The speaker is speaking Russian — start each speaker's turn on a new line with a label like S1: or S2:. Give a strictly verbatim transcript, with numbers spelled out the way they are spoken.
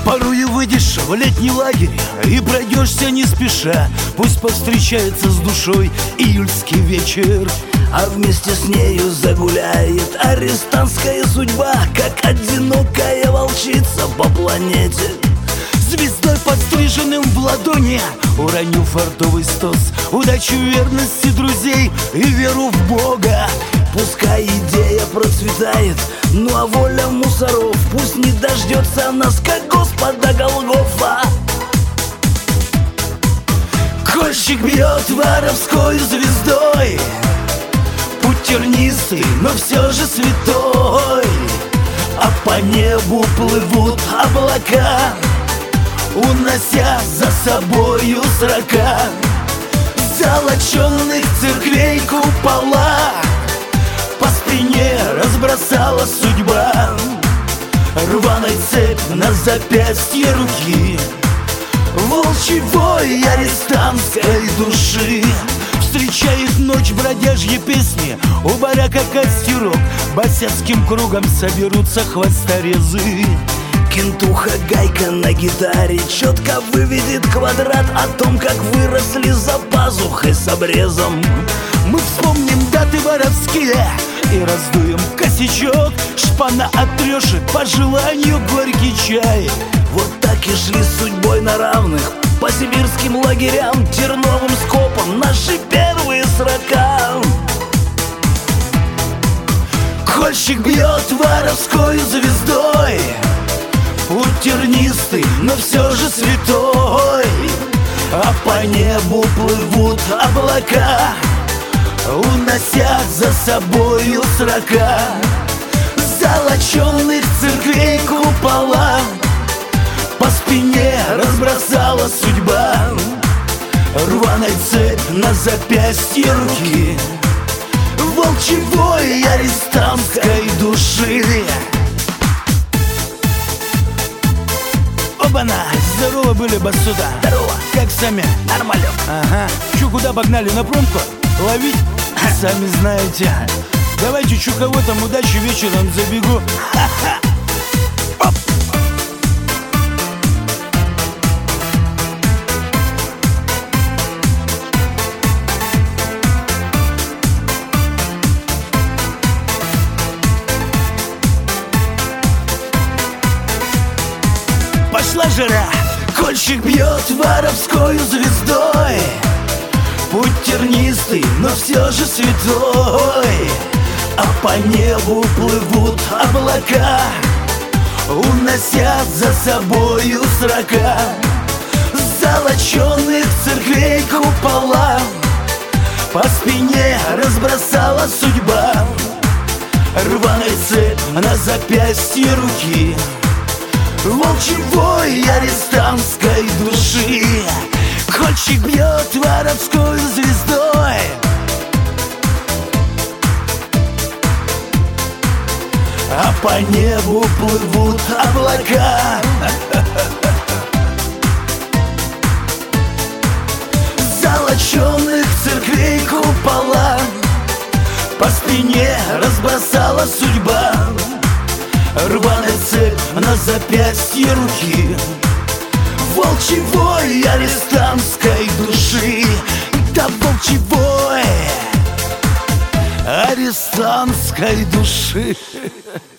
S1: Порой выйдешь в летний лагерь и пройдешься не спеша. Пусть повстречается с душой июльский вечер,
S2: а вместе с нею загуляет арестантская судьба, как одинокая волчица по планете.
S1: Звездой подстриженным в ладони уроню фартовый стос, удачу, верности друзей и веру в Бога.
S2: Пускай идея процветает, ну а воля мусоров пусть не дождется нас, как Господа Голгофа.
S1: Кольщик бьет воровской звездой, путь тернистый, но все же святой, а по небу плывут облака, унося за собою срока золоченных церквей купола. По спине разбросала судьба рваной цепь на запястье руки волчий вой арестантской души. Встречает ночь бродяжьи песни, у барака костерок, босяцким кругом соберутся хвосторезы.
S2: Кентуха гайка на гитаре четко выведет квадрат о том, как выросли за пазухой с обрезом.
S1: Мы вспомним даты воровские и раздуем косячок, шпана отрешит по желанию горький чай.
S2: Вот так и шли с судьбой на равных по сибирским лагерям, терновым скопом наши первые срока.
S1: Кольщик бьет воровской звездой, путь тернистый, но все же святой, а по небу плывут облака, унося за собою срока золоченных церквей купола. По спине разбросала судьба рваной цепь на запястье руки волчий вой арестантской души. Оба-на! Здорово были, бассуда!
S2: Здорово!
S1: Как сами?
S2: Нормально!
S1: Ага. Чё, куда погнали? На промку? Ловить? Сами знаете. Давайте, чё, кого там, удачи, вечером забегу. Ха-ха! Оп! Пошла жара, кольщик бьет воровской звездой, путь тернистый, но все же святой, а по небу плывут облака, унося за собою срока золоченных церквей купола. По спине разбросала судьба рваной цепь на запястье руки волчий вой арестантской души. Кольщик бьет воровской звездой, а по небу плывут облака. Золоченных церквей купола. По спине разбросала судьба рваная цепь на запястье руки волчий вой арестантской души. Да, волчий вой арестантской души.